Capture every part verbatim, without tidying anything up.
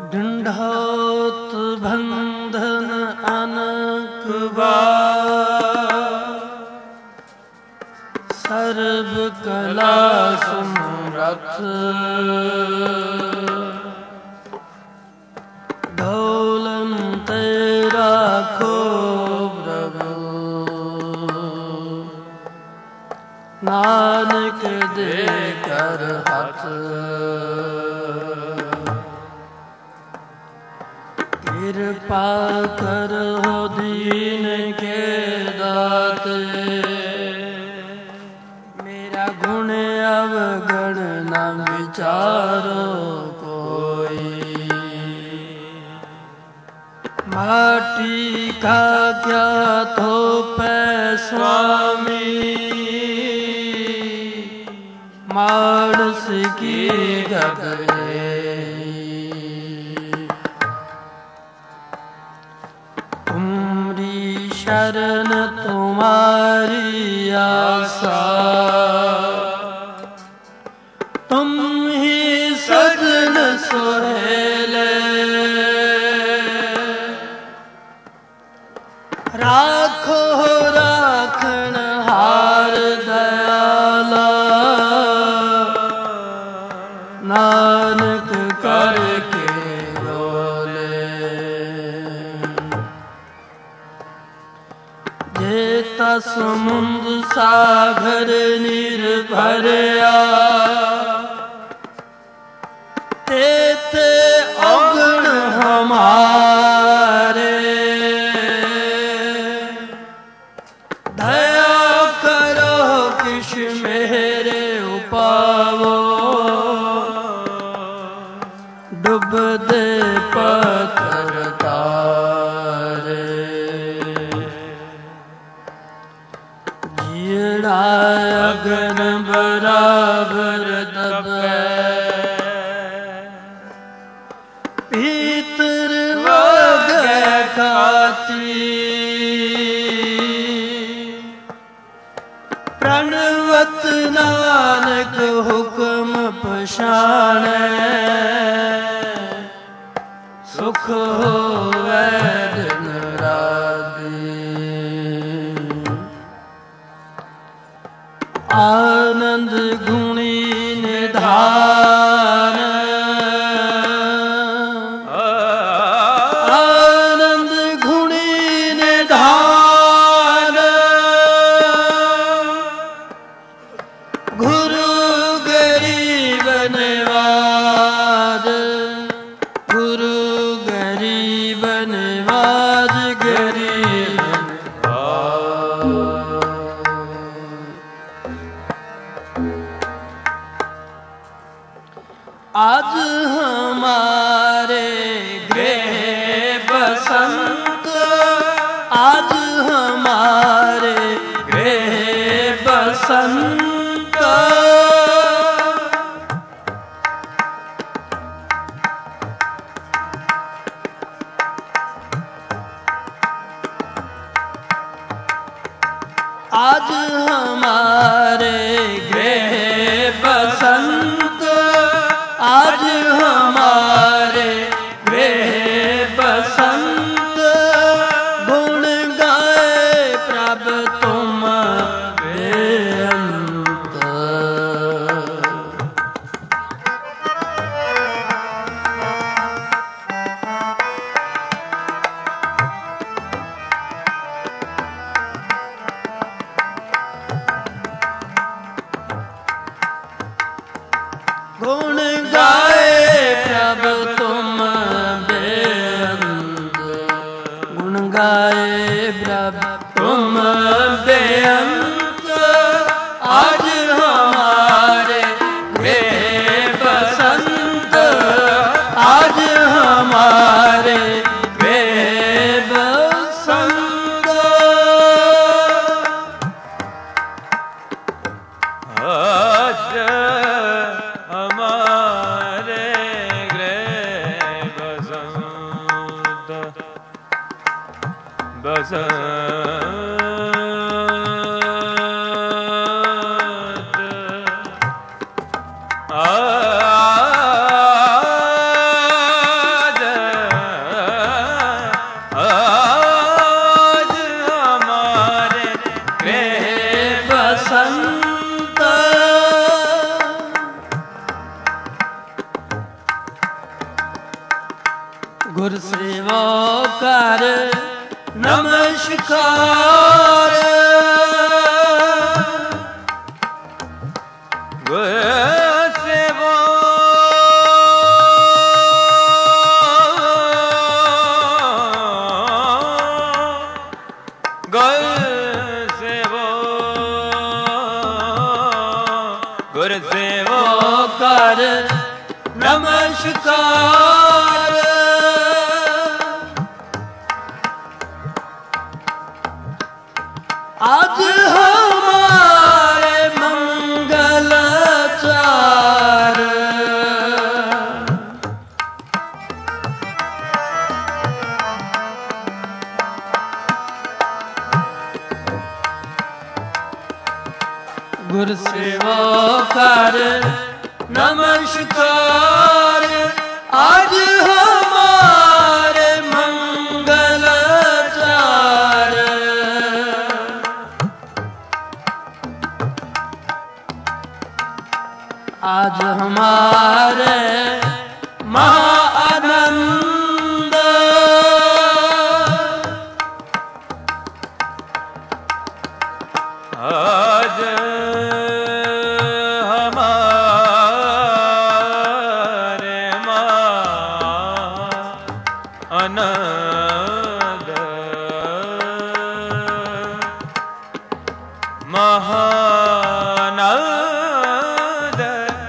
ढूंढौत बंधन अनक बार, सर्व कला समरथ ढोलन तेरा खो प्रभु, नानक दे कर हथ। कृपा करो दीन के दाते, मेरा गुण अवगण न विचारो कोई। माटी का क्या थोपै स्वामी, मानस की गगरे। तुमरी शरण तुम्हारी आशा, तुम ही सजन सुहेले। राखो राखण हार दयाला, नानक करके रोले। जेता समुंद सागर निर्भरया, तेते अगण हमारे। दया करो किश मेरे उपावो, डूब दे पत्थर तारे। जीड़ा अगन बराबर दबे, भीतर वगे खाती। प्रणवत नानक हुक्म पछाणै, सुख होवै दिन राती। आनंद गुणी निधान, आनंद गुणी निधान। गुरु गरीब नवाज, गुरु गरीब नवाज, गरीब आज हमारे गृह बसंत, आज हमारे गृह बसंत। आज हमारे गृह बसंत, आज हमारे गृह बसंत। गुण गाए प्रभ तुम बेअंत। गुण गाए प्रभ तुम बेअंत, गुण गाए प्रभ तुम बेअंत। आज हमारे गृह बसंत, आज हमारे गृह बसंत। आज हमारे गृह बसंत, बसंत। आज ਗੁਰ ਸੇਵਾ ਕਰ ਨਮਸਕਾਰ ਗੁਰ ਸੇਵਾ ਗੁਰ ਸੇਵਾ ਗੁਰ ਸੇਵਾ ਕਰ ਨਮਸਕਾਰ आज हमारे मंगल चार गुर सेवा कर नमस्कार आज हमारे मंगल चार आज हमारे महाआनंद आज हमारे महाआनंद महाआनंद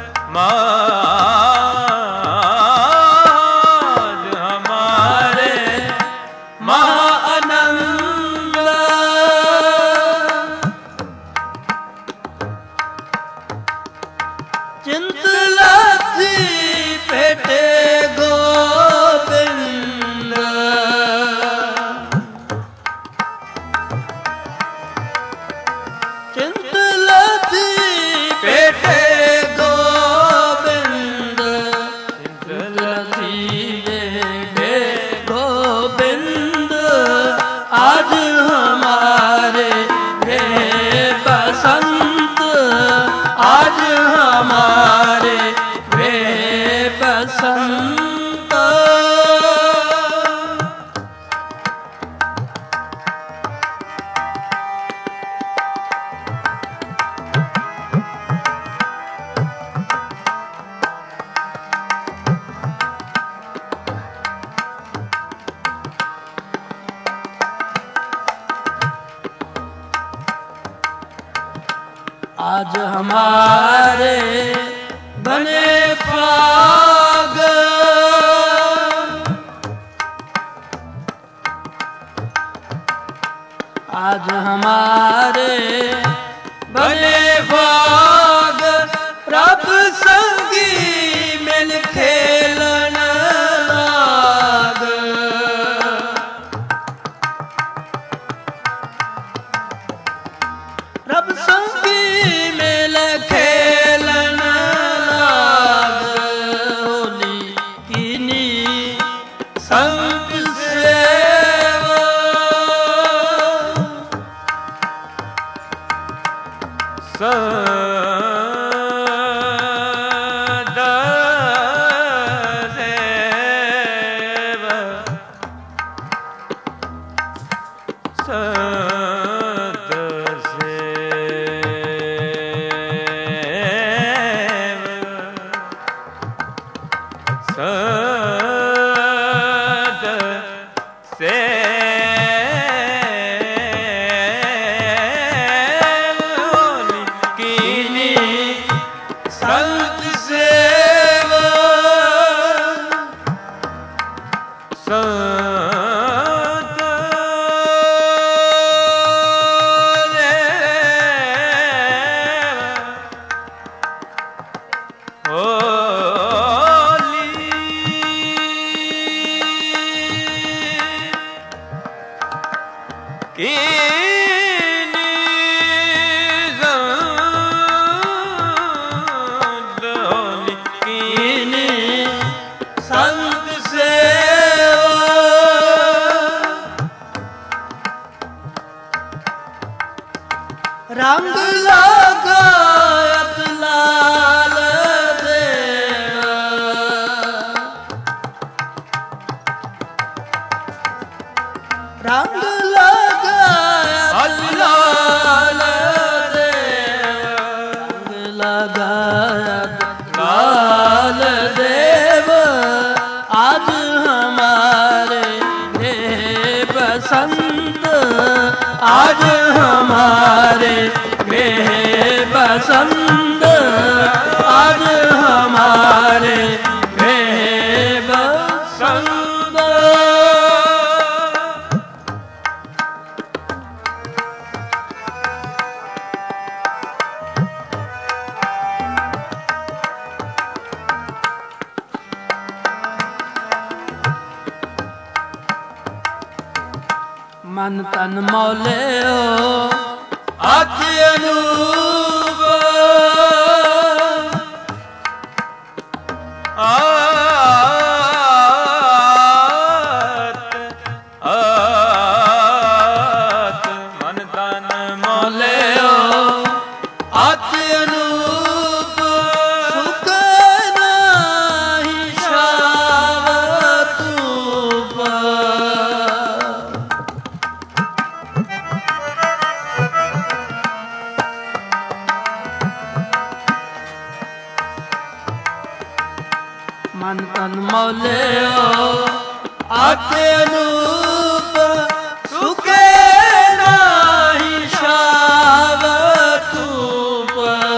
आज हमारे महाआनंद चिंत लाथी पेटे गोविंद चिंत लाथी पेटे गोविंद चिंत लाथी पेटे गोविंद आज हमारे वे बसंत आज हमारे वे बसंत आज हमारे बने पाग आज हमारे बने पाग रब संगी मिल खेलन लाग रब संगी मिल खेलन लाग होली कीनी संत सेवा सदा सेवा बसंत आज हमारे गृह बसंत। मन तन मौलियो अति अनूप आत आत मन तन मौलियो अति अनूप सुख नाही शावतूप। मन तन मौलियो अति अनूप सुखे नाही शावतूप।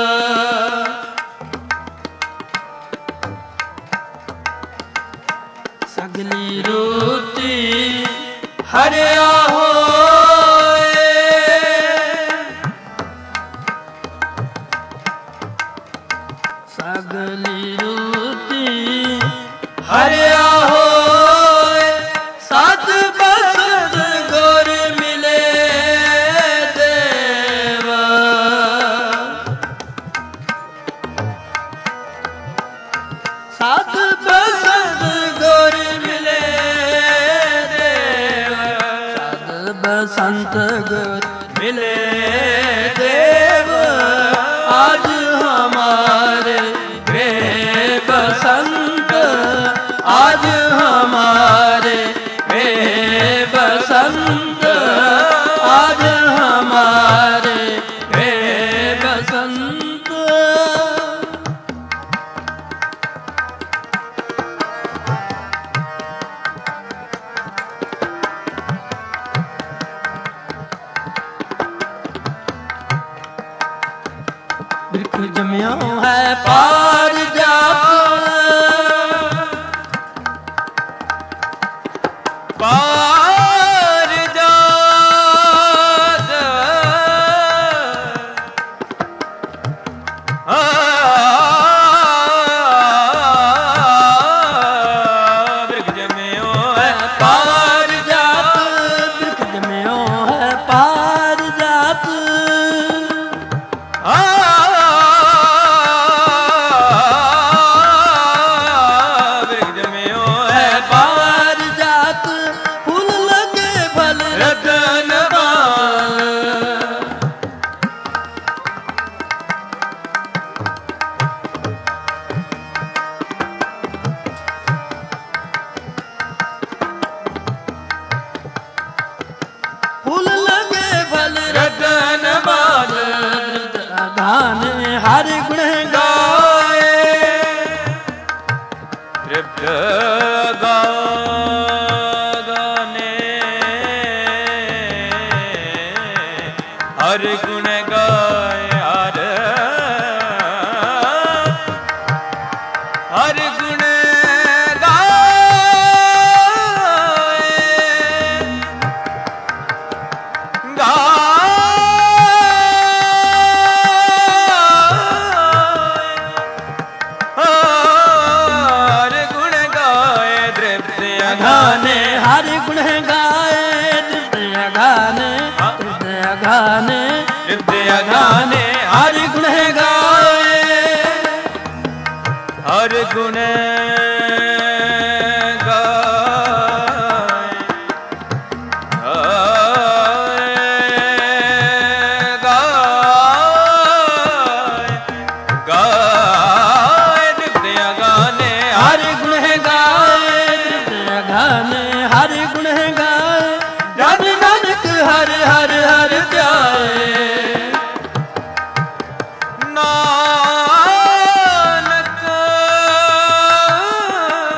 सगली रुचि हरिया होए सगली रुचि हरिया होए सत बसत गुर मिले देव। सत बसत गुर मिले देव। सत बसंत गुर मिले देव आज हमारे गृह बसंत आज हमारे गृह बसंत आज हमारे गृह बसंत। बिरख जम्यो है पारिजात पारिजात बिरख जम्यो है पारिजात बिरख जम्यो है पारिजात। हर गुण गाए तृप्त गाने हर गुण गाए हर हर गुण गाने हर गुण गाए हृदय गाने हृदय गाने हृदय गाने हर गुण गाए हर गुण हर गुण गाए जन नानक हर हर हर ध्याए। नानक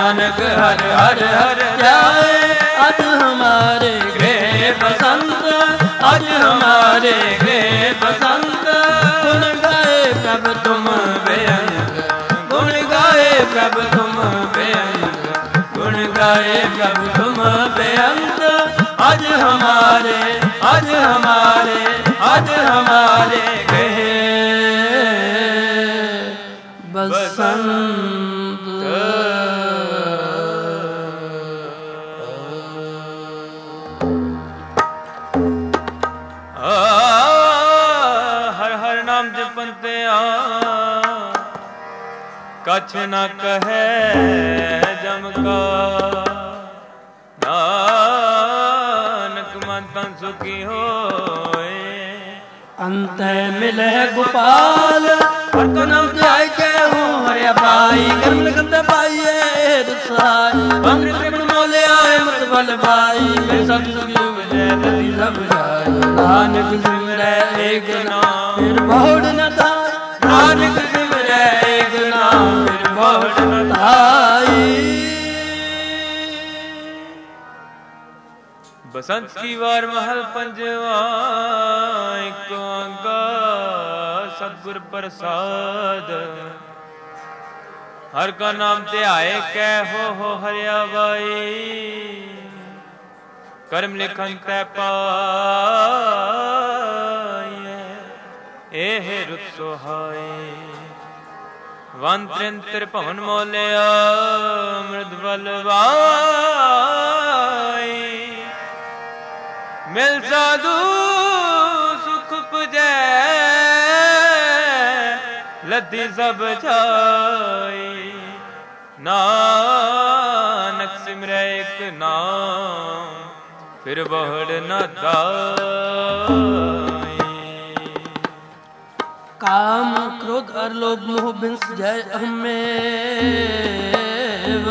नानक हर हर हर ध्याए। अज हमारे गृह बसंत, अज हमारे गृह बसंत। गुण गाए प्रभु तुम बेअंत, गुण गाए प्रभु तुम बेअंत, गुण गाए प्रभु तुम बेअंत। अज हमारे, अज हमारे, अज हमारे गृह बसंत। कछ न कहे जम का, नानक मन तन सुखी होए। अंत मिले गोपाल, हर को नाम ध्याय के हो हरे भाई। कर्म लिखत पाइए रसाई, अंग त्रिगुण मोले आए मत बल भाई। मैं सत सुखी विजय नदी सब जाय। नानक सिमरै एक नाम फिर बहुड़ न थाय, नानक सिमरै एक नाम फिर बहुड़ न थाई। बसंत की वार महल पंजवा, एक ओंकार सतगुर प्रसाद। हर का नाम ध्याए कै हो हो हरिया बाई। कर्म लिखन तै पाए एह रुत सोहाए। वन त्रिंतर भवन मोलिया मृद बलवाई। मिल साधु सुख पुजै, लद्दी सब जाई। नानक सिमरै एक नाम फिर बहुड़ न दाई। काम क्रोध और लोभ मोह बिंस जय अहमेव।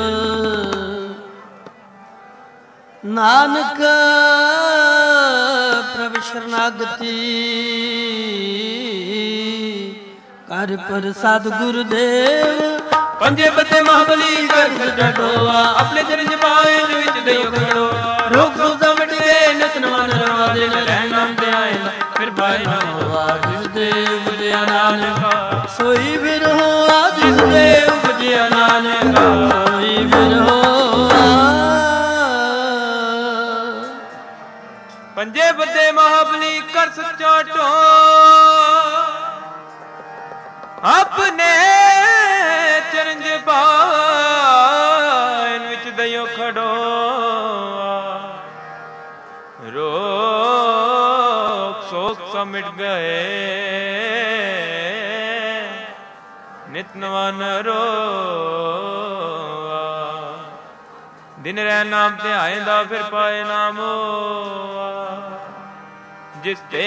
नानक प्रभु शरणागति, कर प्रसाद गुरुदेव। पंजे बते महाबली कर डटोआ, अपने चरण पाए विच दइयो खड़ो। रोग सोचा मिट गए नित नवन रवा दे। रहन नाम ते आए फिर पाए नाम हुआ। जिस देव उपजया नानका सोई फिर हुआ। जिस देव उपजया नानका सोई फिर हुआ। पंजे बते महाबली कर सच्चा टो, अपने चरण पायन विच दइयो खड़ो। रोग शोक सब मिट गए नित नवन रोआ। दिन रह नाम ते आएंदा फिर पाए नामो। जिस ते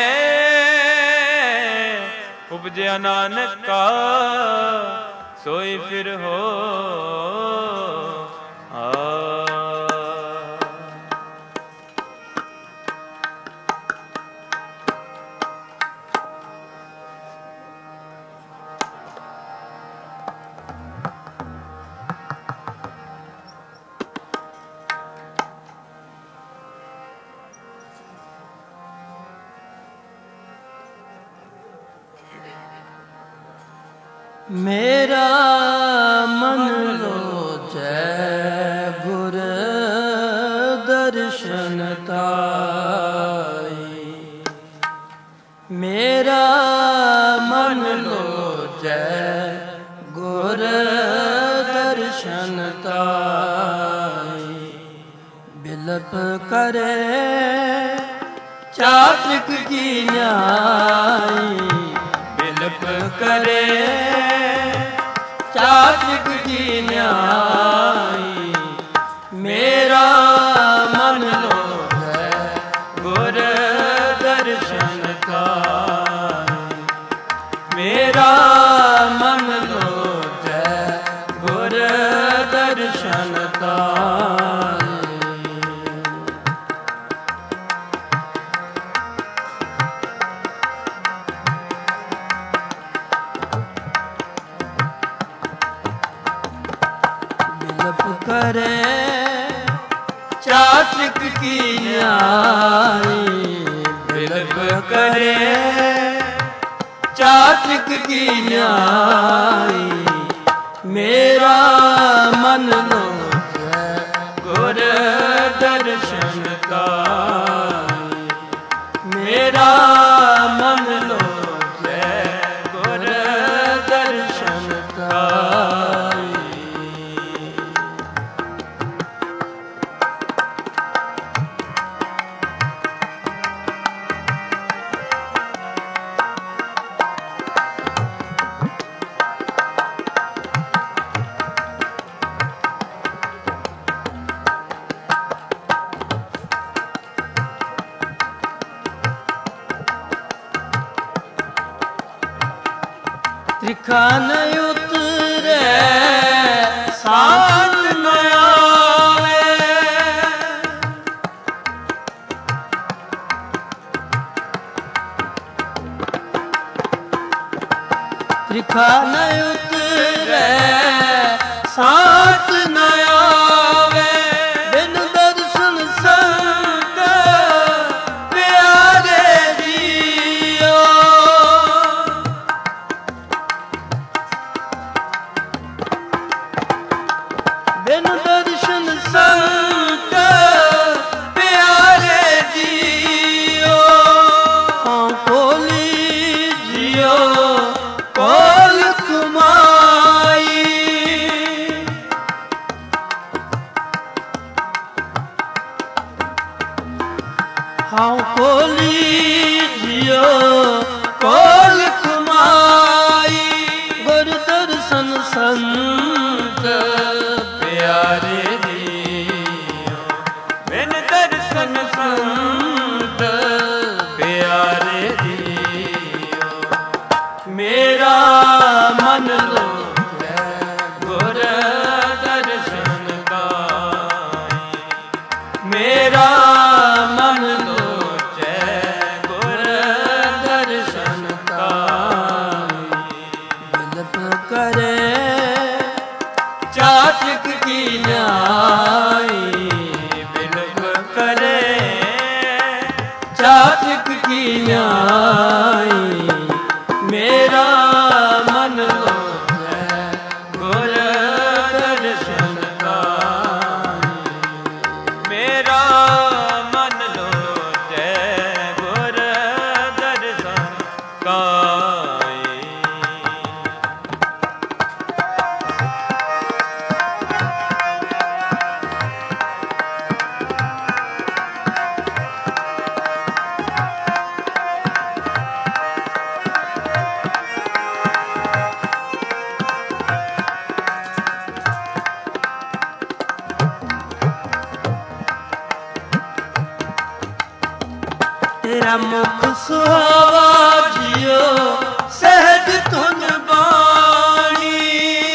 उपजया नानक का सोई फिर हो आ। मेरा मन लोचै गुर दर्शन ताई। मेरा मन लोचै गुर दर्शन ताई। बिलप करे चातक की न्याई। बिलप करे चातक की न्याई। मेरा मन लोचै गुर दर्शन ताई। मेरा मन लोचै गुर दर्शन ताई। की न्याई बिलब करे चातक की न्याई मेरा मन लोचै गुर दर्शन का मेरा मन लोचै गुर दर्शन का त्रिखा न उतरे साथ न आवे त्रिखा न उतरे साथ न आवे बिन दर्शन संत प्यारे जियो बिन दर्शन संत प्यारे जियो हाँ खोली जियो कोल कुमाई हाँ खोली जियो कोल कुमाई गुर दर्शन संत प्यारे जियो बिन दर्शन संत प्यारे जियो मेरा मन लोचै गुर दर्शन का मेरा मन लोचै गुर दर्शन का बिलप करे चातक की न्याई बिलप करे चातक की न्याई मेरा मन लोचै गुर दर्शन का मेरा मन लोचै गुर दर्शन का तेरा मुख सुहावा जियो सहज धुन बाणी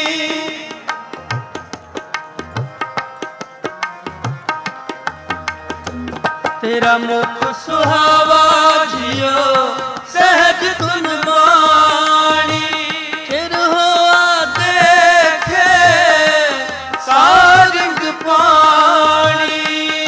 तेरा मुख सुहावा जियो सहज धुन बाणी चिर होआ देखे सारंग पाणी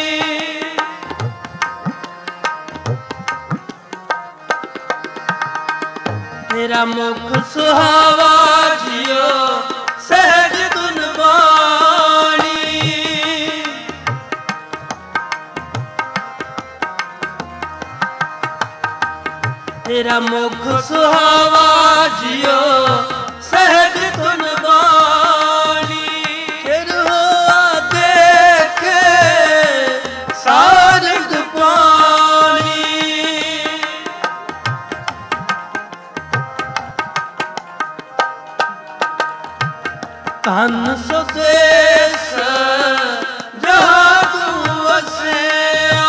तेरा मुख सुहावा जियो सहज धुन बाणी तेरा मुख सुहावा जियो सहज धुन बाणी चिर होआ देखे सारंग पाणी धन सुदेश जहाँ तू वसिया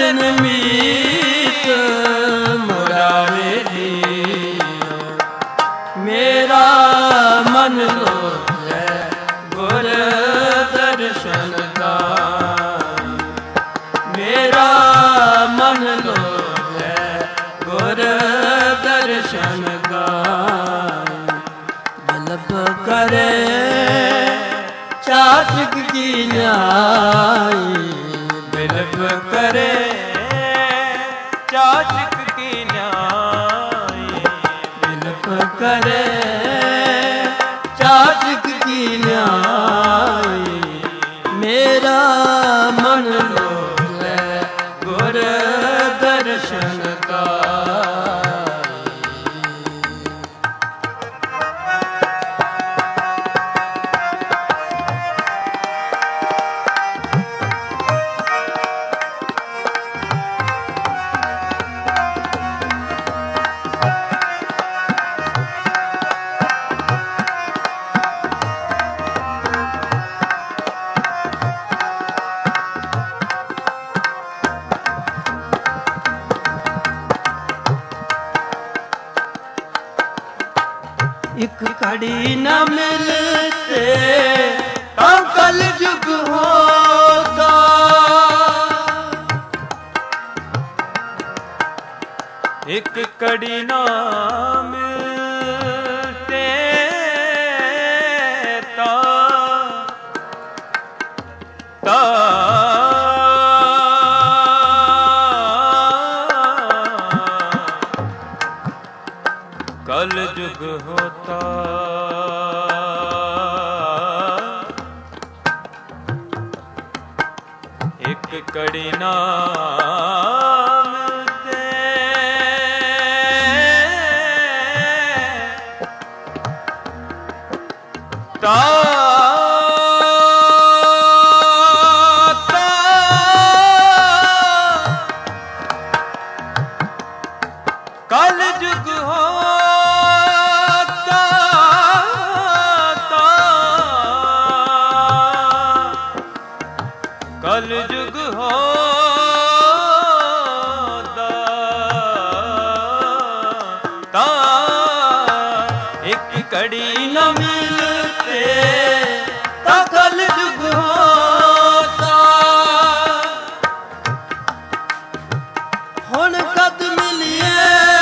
बिन मीत मुरारे जियो। मेरा मन लोचै गुर दर्शन का, मेरा मन लोचै गुर दर्शन का। बिलप करे चातक की न्याय, बिलप करे चातक की न्याय, बिलप करे चातक की न्याय। मेरा मन लोचै गुर दर्शन का। एक घड़ी न मिलते तो कल युग होता, एक घड़ी न मिलते तो तो कल युग होता। एक कड़ी नाम दे ता कल युग होता, कल युग होता ता एक घड़ी न मिलते ता कल युग होता। हुण कद मिलिए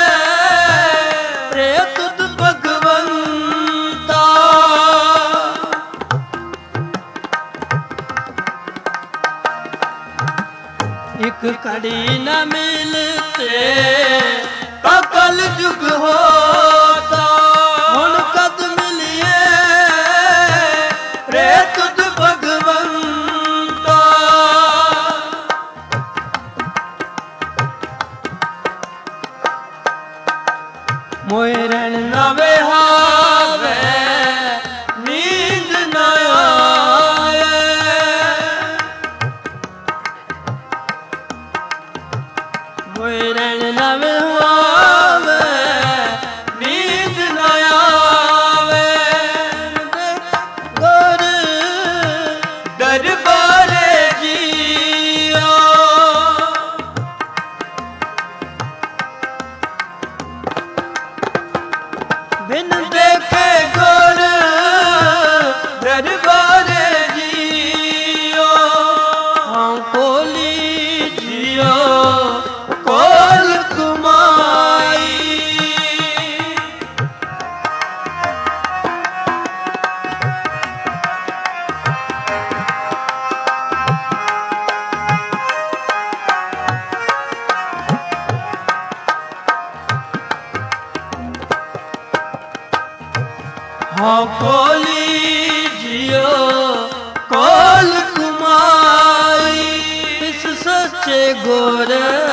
तुद भगवंता, एक घड़ी न मिलते तो कल युग होता। हुण कद मिलिए रे तुद भगवंता। मोए रैन न विहावे नींद न आए, मोए रैन न विहावे नींद न आवे। गुर दरबारे जियो, बिन देखे गुर दरबारे जियो। हाँ खोली जियो कोल कुमाई, हाँ खोली जियो कोल कुमाई। इस सच्चे गुर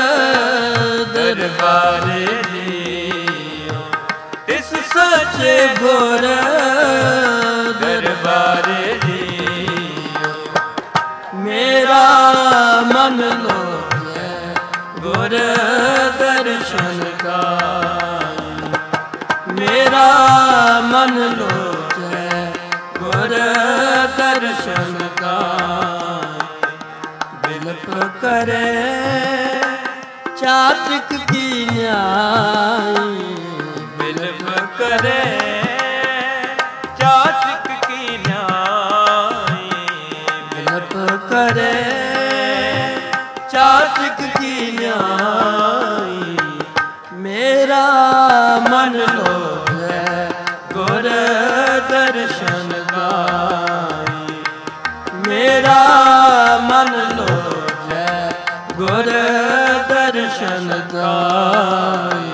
दरबारे जियो, इस सच्चे गुर दरबारे जियो। मेरा मन लोचै गुर दर्शन का, मेरा मन लोचै गुर दर्शन का। बिलप करे चातिक की न्याई बिलप करे चातिक की न्याई बिलप करे चातिक की न्याई मेरा मन लोगे गुर दर्शन गाई मेरा मन लोगे गुर दर्शन गाई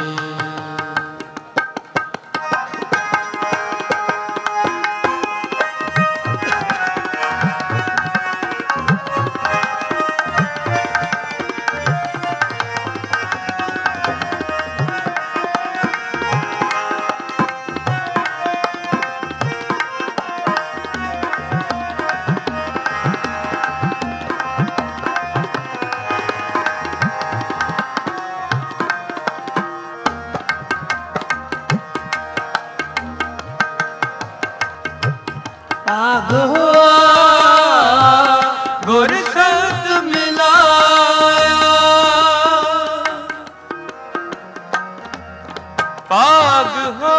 पाग हुआ गुर संग मिलाया पाग हो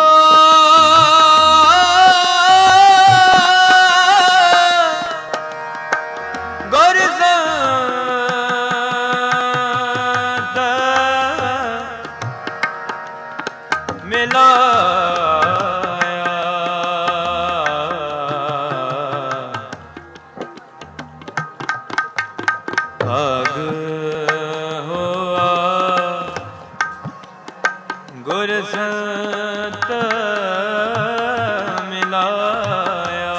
गुर संग मिलाया भाग हुआ गुर संत मिलाया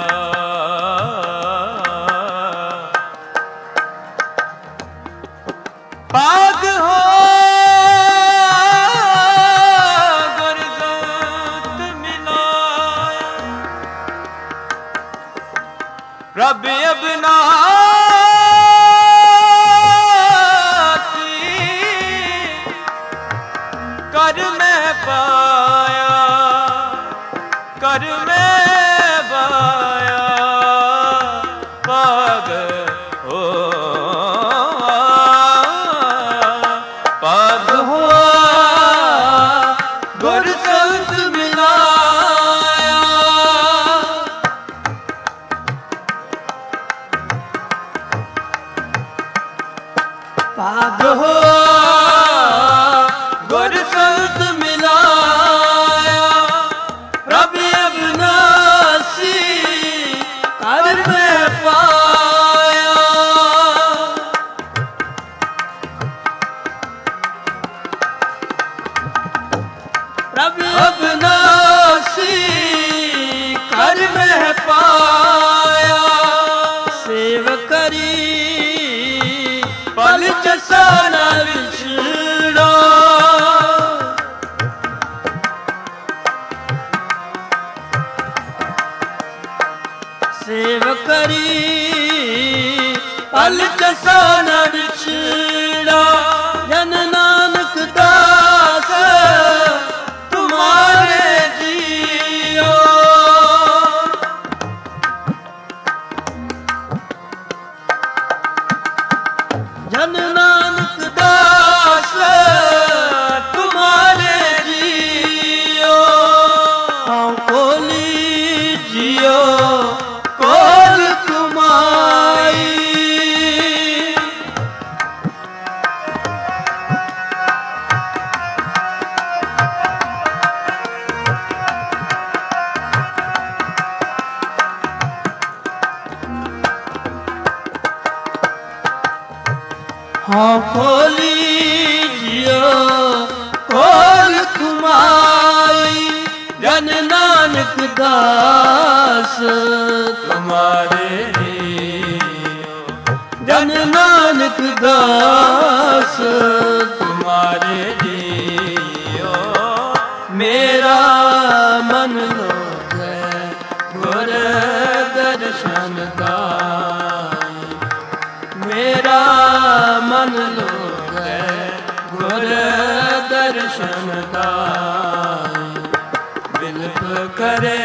भाग हो गुर संत मिलाया रब अबना कर मैं पाया कर मैं पाया पाग हो पाग हो गुर संत मिलाया पाग हो गुर संत मिलाया रब अविनाशी कर मैं पाया रब अविनाशी कर मैं पाया सेव करी पल चसाना विछड़ा सेव करी पल चसाना विछड़ा जन नानक दास तुम्हारे जियो जन नानक दास तुम्हारे जियो हाँ खोली जियो कोल कुमाई हाँ खोली जियो कोल कुमाई जन नानक दास तुम्हारे जन नानक दास तुम्हारे जियो मेरा मन लोगे गुर दर्शन गाई मेरा मन लोगे गुर दर्शन गाई बिलप करे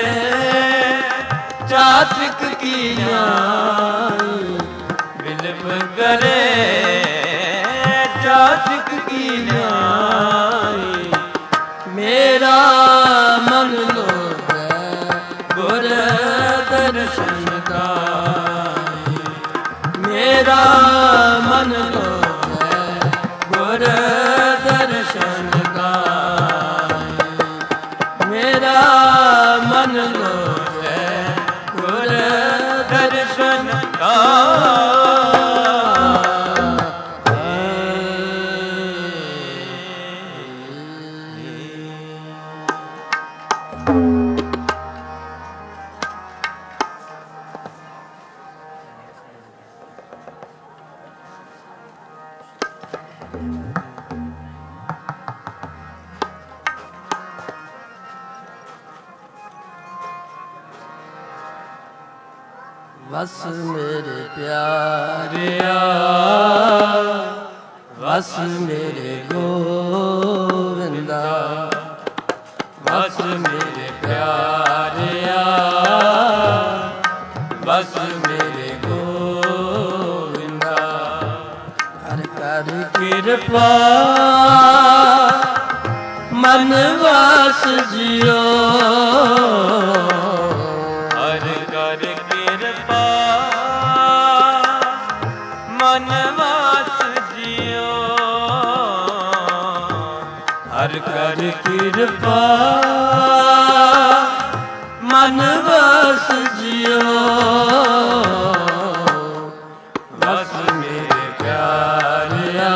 चातिक की न्याई बिलप करे चातिक आशिक की न्याई मेरा मन लोगे गुर दर्शन गाई मेरा मन लोगे गुर दर्शन गाई मेरा मन लोगे गुर दर्शन गाई बस मेरे प्यारिया बस मेरे गोविंदा बस मेरे प्यारिया बस मेरे गोविंदा हर कर कृपा मन वास जियो हर कर कृपा मन बस जियो बस मेरे प्यारिया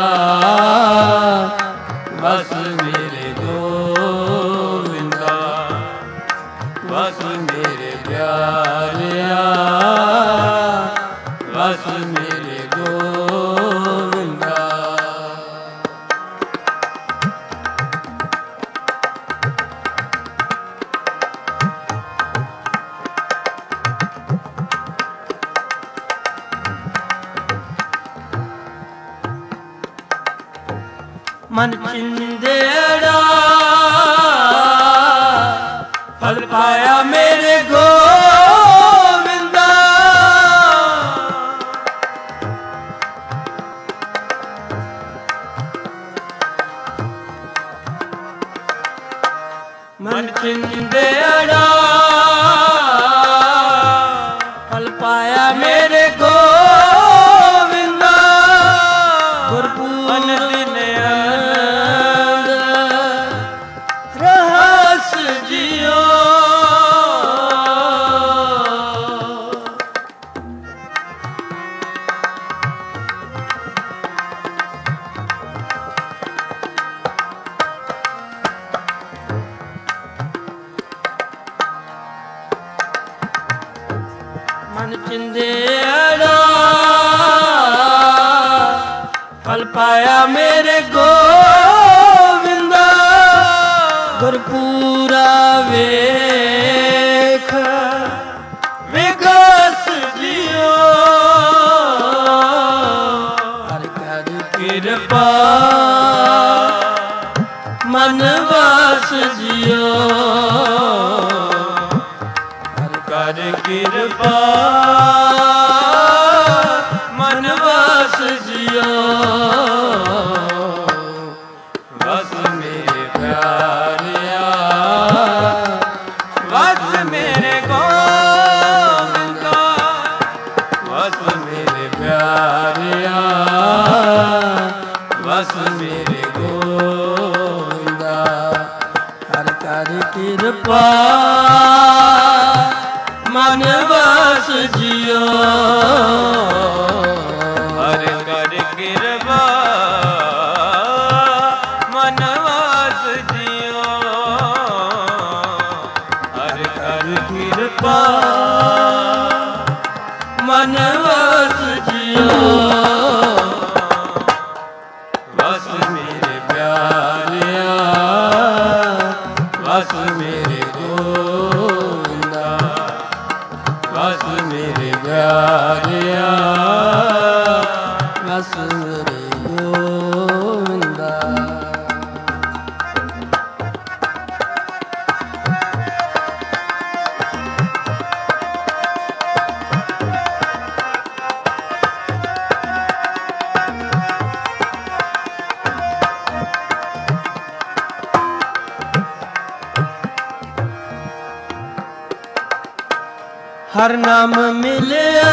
बस मेरे गोविंदा बस मेरे प्यारिया बस मेरे गोविंदा मन चिंदेड़ा फल पाया मेरे गोविंदा मन चिंदेड़ा फल पाया मेरे गोविंदा गुरपुर मन चिंदेड़ा फल पाया मेरे गोविंदा गुरपूरा वेख विकास जियो हर कर कृपा मन वास जियो हर कर कृपा मन वास जियो बस मेरे प्यारिया बस मेरे गोविंदा बस मेरे प्यारिया बस मेरे गोविंदा हर कर कृपा मन वास जियो हर कर कृपा मन वास जियो हर कर कृपा मन वास जियो बस मेरे प्यारिया बस मेरे गोविंदा बस मेरे प्यारिया बस मेरे गोविंदा ਹਰ ਨਾਮ ਮਿਲਿਆ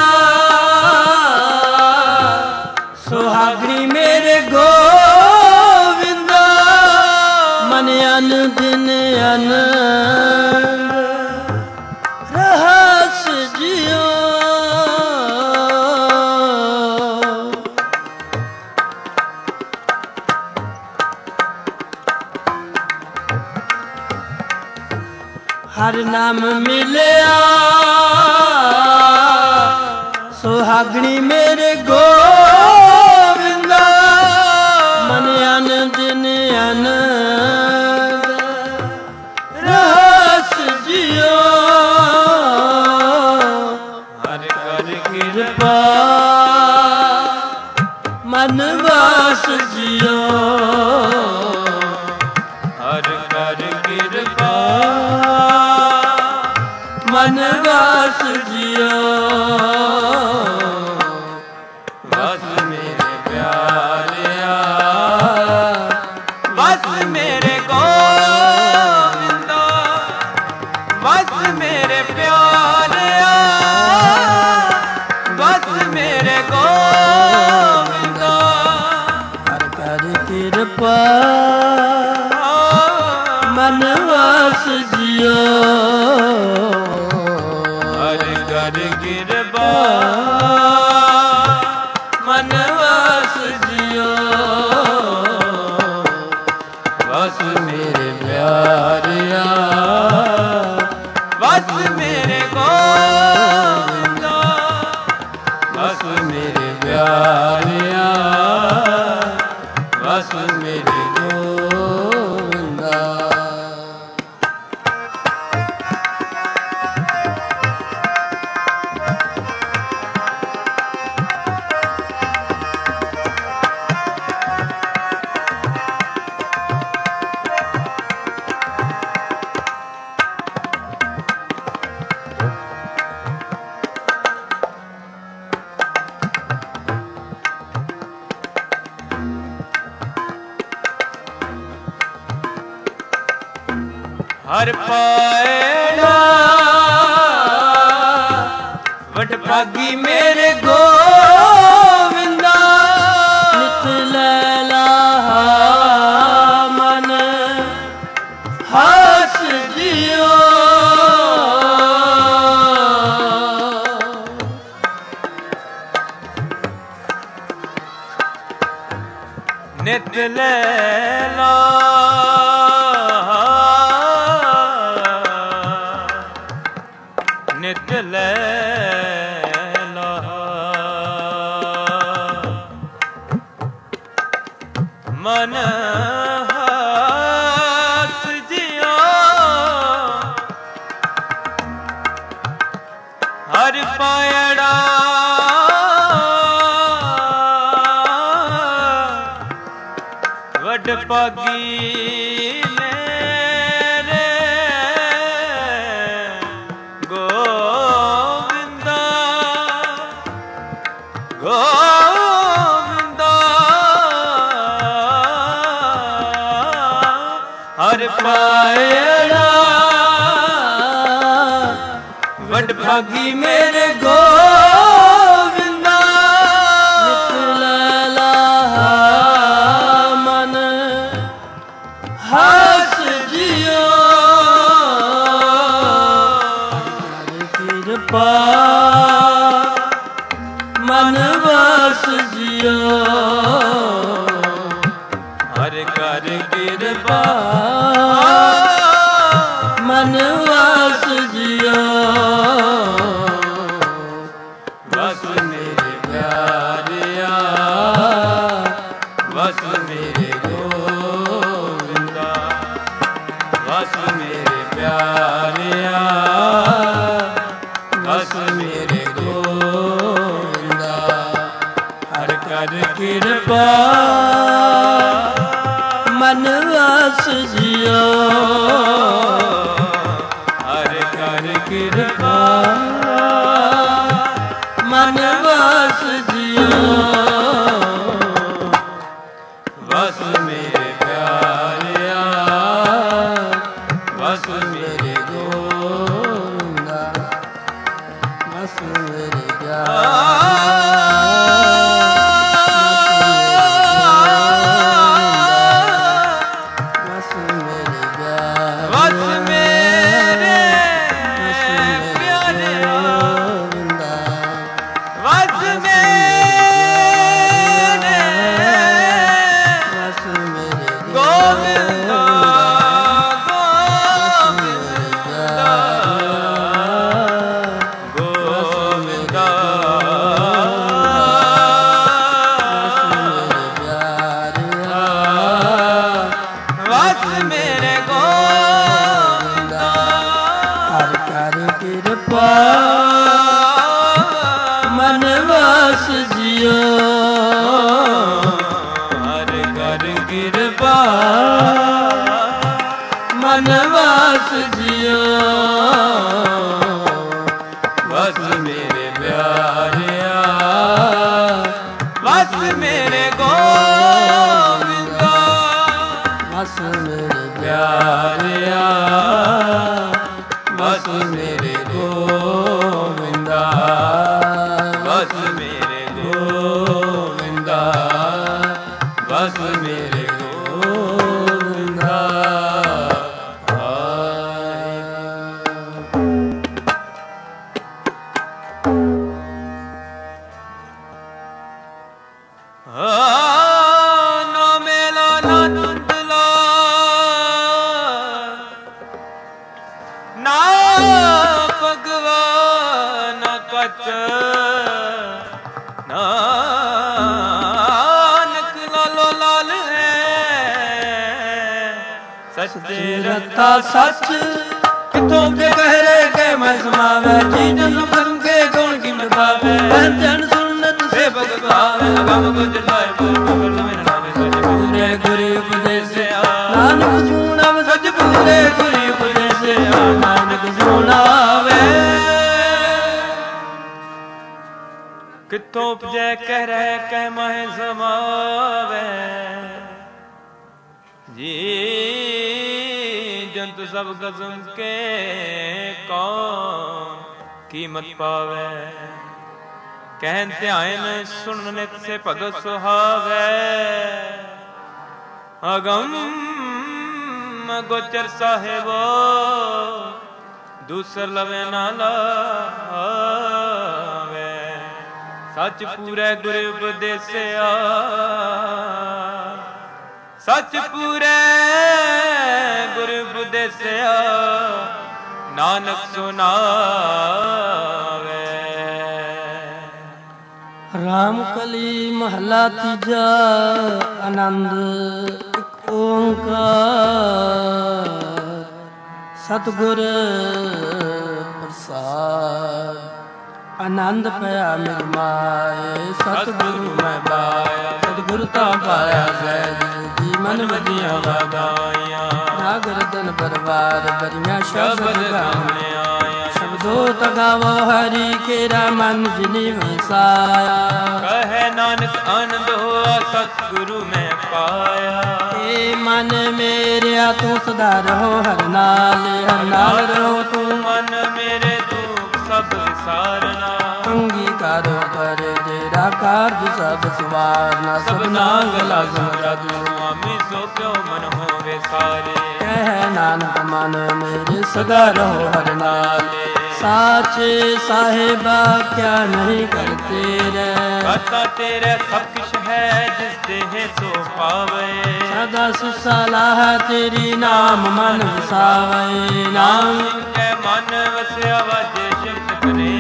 ਸੁਹਾਗਣੀ ਮੇਰੇ ਗੋਵਿੰਦਾ ਮਨ ਅਨ ਦਿਨ ਅਨੰਦ ਰਹਸ ਜਿਉ ਹਰ ਨਾਮ ਮਿਲਿਆ ਸੁਹਾਗਣੀ ਮੇਰੇ ਗੋਵਿੰਦਾ ਮਨ ਅਨ ਦਿਨ ਅਨੰਦ ਰਹਸ ਜਿਉ ਹਰ ਕਰ ਕਿਰਪਾ ਮਨ ਵਾਸ ਜਿਉ ਹਰ ਕਰ ਕਿਰਪਾ ਮਨ ਵਾਸ ਜਿਉ ਵਸ ਮੇਰੇ ਪਿਆਰਿਆ ਵਸ ਮੇਰੇ ਗੋਵਿੰਦਾ ਵਸ ਮੇਰੇ ਪਿਆਰਿਆ ਵਸ ਮੇਰੇ ਗੋਵਿੰਦਾ ਹਰ ਕਰ ਕਿਰਪਾ ਮਨ ਵਾਸ ਜਿਉ ਹਰ ਕਰ ਕਿਰਪਾ ਮਨ ਵਾਸ ਜਿਉ ਵਸ ਮੇਰੇ ਪਿਆਰਿਆ ਵਸ ਮੇਰੇ ਗੋਵਿੰਦਾ ਵਸ ਮੇਰੇ ਪਿਆਰਿਆ ਵਸ ਮੇਰੇ ਗੋਵਿੰਦਾ ਹਰ ਪਾਇਣਾ ਵਡ ਭਾਗੀ ਮੇਰੇ ਗੋਵਿੰਦਾ ਨਿਤ ਲੈਲਾ ਮਨ ਹਸ ਜਿਉ ਨਿਤ ਲੈਲਾ ਨਿਤ ਲੈਲਾ ਮਨ ਹਸ ਜਿਉ ਹਰ ਪਾਇੜਾ ਵਡ ਭਾਗੀ ਹਰ ਪਾਇਣਾ ਵਡ ਭਾਗੀ ਮੇਰੇ ਗੋਵਿੰਦਾ ਨਿਤ ਲੈਲਾ ਮਨ ਹਸ ਜਿਉ ਹਰ ਕਿਰਪਾ ਮਨ ਵਾਸ ਜਿਉ ਹਰ ਕਰ ਕਿਰਪਾ ਮਨ ਵਾਸ ਜਿਉ ਵਸ ਮੇਰੇ ਪਿਆਰਿਆ ਵਸ ਮੇਰੇ ਗੋਵਿੰਦਾ ਵਸ ਮੇਰੇ ਪਿਆਰਿਆ ਵਸ ਮੇਰੇ ਗੋਵਿੰਦਾ ਹਰ ਕਰ ਕਿਰਪਾ ਮਨ ਵਾਸ ਜਿਉ ਹਰ ਕਰ ਕਿਰਪਾ ਮਨ ਵਾਸ ਜਿਉ ਵਸ ਮੇਰੇ ਪਿਆਰਿਆ ਵਸ ਮੇਰੇ ਗੋਵਿੰਦਾ सच किथों के कहरे के मैं समावे जी जन संगे कौन की मरवावे जन सुनत से भगवावे गम गुजर जाए बोल बोल मेरा नाम सच पूरे गुरु उपदेश नानक सुनावे सच पूरे गुरु उपदेश नानक सुनावे किथों उपजे कह रहे के मैं समावे जी जंत सब गजम के कौन कीमत पावे कहन ध्यान सुन नित से भगत सुहावे अगम गोचर साहेबो दूसर लवे ना लावे सच पूरे गुरु उपदेसिया सच पूरे गुरु उपदेसिया नानक सुनावे। राम कली महला तीजा आनंद एक ओंकार सतगुर प्रसाद आनंद पाया मेरी माए सतगुरु मैं पाया सतगुरु ता पाया जी मन वधिया वागाया नागरदन परवार बरिया शब्द गाने आया शब्दो तगावो हरि केरा मन जिनी वसाया कहे नानक आनंद हुआ सतगुरु में पाया ए मन मेरे तू सदा रहो हर नाल हर नाल रहो तू मन मेरे दुख सब विसारना अंगीकारो कर तेरा कार्य सब सवारना सबना गला समझू स्वामी सो क्यों मन होवे सारे कह नानक मन मेरे सदा रहो हर नाले साचे साहिबा क्या नहीं करते रे करता तेरे सब कुछ है जिस देह सो पावे सदा सुसलाह तेरी नाम मन वसावे नाम के मन वस्या वजे शिफ्ट करे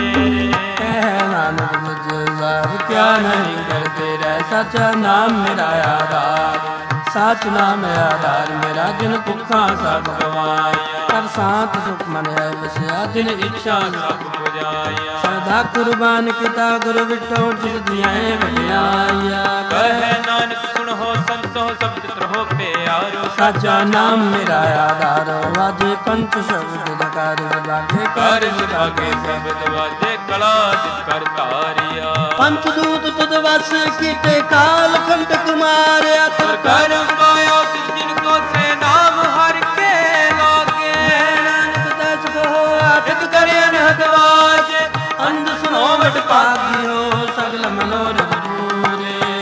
नानक मुझे सब क्या नहीं करते रह सचा नाम मेरा आधार सच नाम आधार मेरा जिन दुखा सब गवाया कर साथ सुख मन है बसिया जिन इच्छा सब बुझाया सदा कुर्बान किता गुरु विठो जिस दिया बढ़िया कहे नानक सुन हो संत हो सब चित्र हो प्यारो सचा नाम मेरा आधार वाजे पंच शब्द दकार वाजे कर भागे शब्द वाजे कला कर तारिया पंचदूत तुद वस कीते काल कंटक मारिया तर कर पाया जिनको से नाम हर के लागे नानक दस को आदित करे अनहद वाजे अंध सुनो वट पागी हो सगल मनोरथ पूरे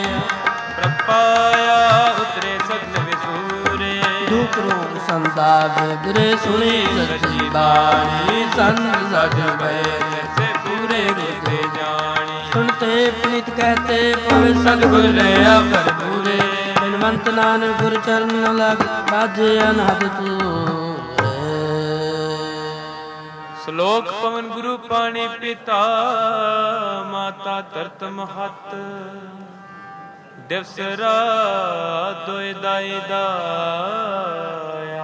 प्रपाया उतरे सगल विसूरे दुख रोग संताप बिरे सुनी सच्ची बाणी संत सज भय से पूरे देते जानी सुनते पुनित कहते पवे सतगुर रहा पर पूरे बिन ਬਲਵੰਤ ਨਾਨਕ ਗੁਰ ਚਰਨ ਲਗ ਬਾਜੇ ਅਨਹਦ ਤੂੰ। ਸ਼ਲੋਕ ਪਵਨ ਗੁਰੂ ਪਾਣੀ ਪਿਤਾ ਮਾਤਾ ਧਰਤ ਮਹਤ ਦਿਵਸ ਰਾਤ ਦੋਇ ਦਾਈ ਦਾਇਆ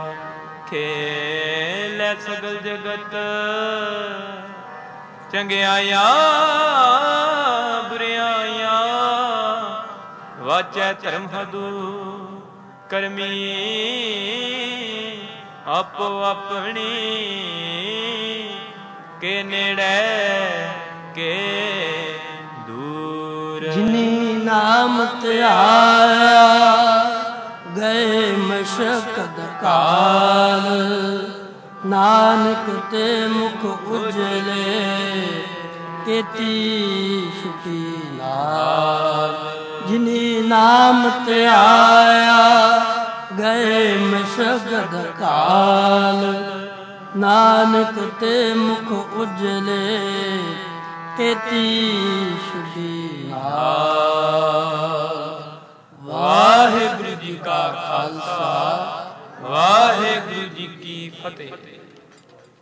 ਖੇਲੇ ਸਗਲ ਜਗਤ ਚੰਗਿਆਈਆਂ ਬੁਰਿਆਈਆਂ ਵਾਚੈ ਧਰਮ ਹਦੂ ਕਰਮੀ ਆਪੋ ਆਪਣੀ ਕੇ ਨੇੜੇ ਕੇ ਦੂਰ। ਜਿਨੀ ਨਾਮ ਧਿਆਇਆ ਗਏ ਮਸ਼ਕਤ ਕਾਲ ਨਾਨਕ ਤੇ ਮੁਖ ਉਜਲੇ ਕੀਤੀ ਸੁਖੀ ਨਾਲ। ਜਿਨੀ ਨਾਮ ਧਿਆਇਆ ਗਏ ਮਸ਼ਕਤ ਕਾਲ ਨਾਨਕ ਤੇ ਮੁਖ ਉਜਲੇ ਕੀਤੀ ਸੁਖੀ ਨਾਲ। ਵਾਹਿਗੁਰੂ ਜੀ ਕਾ ਖਾਲਸਾ ਵਾਹਿਗੁਰੂ ਜੀ ਕੀ ਫਤਿਹ।